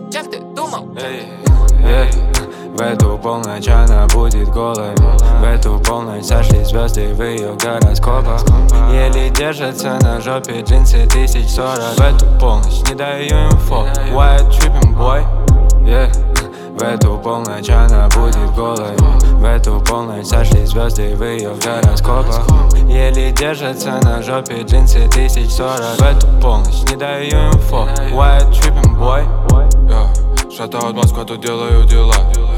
Чем ты думал? В эту полночь она будет голой. В эту полночь сошли звезды в ее гороскопах. Еле держатся на жопе джинсы 1040. В эту полночь не даю инфо. Why you tripping, boy? В эту полночь она будет голой. В эту полночь сошли звезды в ее гороскопах. Еле держатся на жопе джинсы 1040. В эту полночь не даю инфо. Why you tripping, boy? Шатаут Москва, тут делаю дела.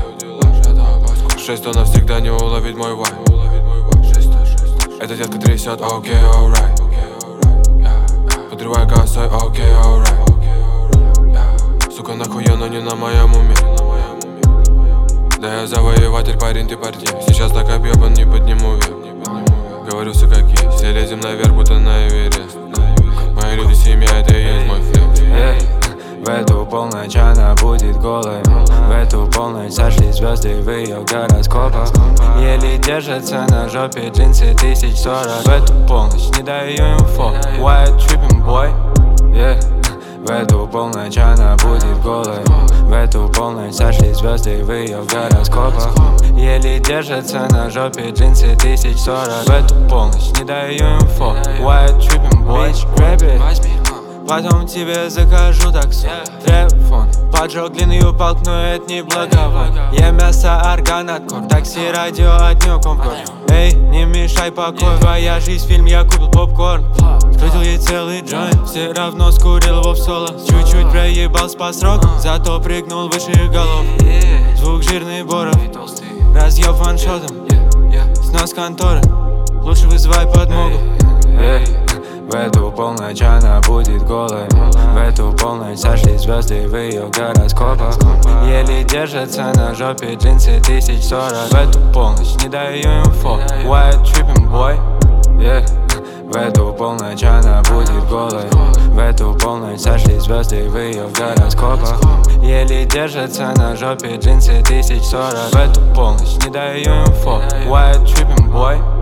6 навсегда не уловить мой вай. Эта детка трясет, окей, alright. Подрывай косой, окей, alright. Сука, нахуя, но не на моем уме. Да я завоеватель, парень, ты партия. Сейчас так объебан, не подниму век. Говорю все как есть, все лезем наверх, будто на Эверест. Мои люди, семья, это и есть мой флекс. В эту полночь она будет голой. В эту полночь сошли звезды в ее гороскопах. Еле держатся на жопе джинсы 1040. В эту полночь не даю инфо. Why you tripping, boy? В эту полночь она будет голой. В эту полночь сошли звезды в ее гороскопах. Еле держатся на жопе джинсы 1040. В эту полночь не даю инфо. Why you tripping, boy? Потом тебе закажу такси, телефон. Поджег длинную палку, но это не благовон. Я мясо, орган, откор, такси, радио, отнюк, комфорт. Эй, не мешай покой, твоя жизнь, фильм, я купил попкорн. Скрутил ей целый джойнт, все равно скурил его в соло. Чуть-чуть проебался по срокам, зато прыгнул выше голов. Звук жирный боров, разъеб ваншотом. Снос конторы, лучше вызывай подмогу. В эту полночь она будет голой. В эту полночь сошли звезды в ее гороскопах. Еле держатся на жопе джинсы 1040. В эту полночь не даю инфо. Why you tripping, boy? В эту полночь она будет голой. В эту полночь сошли звезды в ее гороскопах. Еле держатся на жопе джинсы 1040. В эту полночь не даю инфо. Why you tripping, boy?